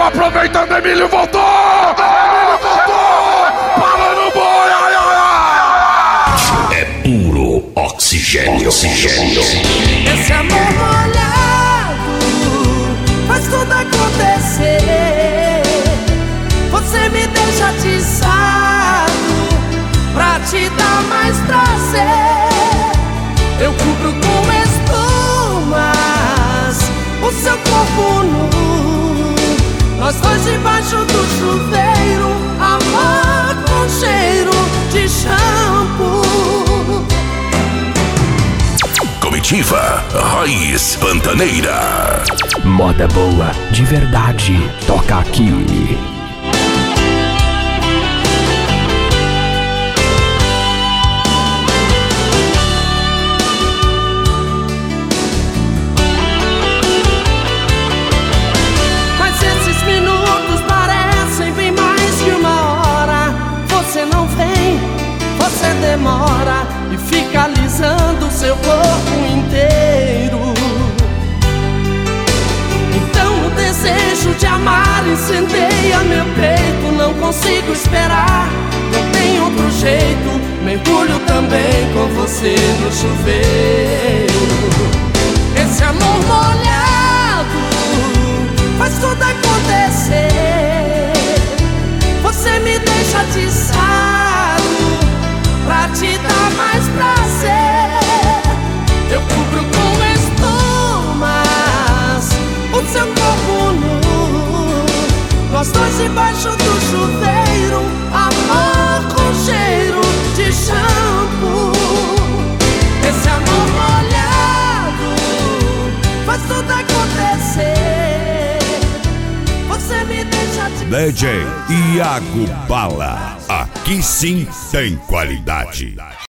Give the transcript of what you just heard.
aproveitando, Emílio voltou! Emílio voltou! Para no boi! Ai, ai, ai. É puro oxigênio. Esse amor molhado faz tudo acontecer. Você me deixa atiçado pra te dar mais prazer. Eu cubro com espumas o seu corpo nu, nós dois debaixo do chuveiro, amor com cheiro de shampoo. Comitiva Raiz Pantaneira. Moda boa, de verdade, toca aqui. Demora e fica alisando seu corpo inteiro. Então o desejo de amar incendeia meu peito. Não consigo esperar, não tem outro jeito. Mergulho também com você no chuveiro. Esse amor molhado faz tudo acontecer. Você me deixa atiçado pra te dar mais prazer. Eu cubro com espumas o seu corpo nu, nós dois debaixo do chuveiro, amor com cheiro de shampoo. Esse amor molhado faz tudo acontecer. Você me deixa te DJ Iago Bala, aqui sim tem qualidade.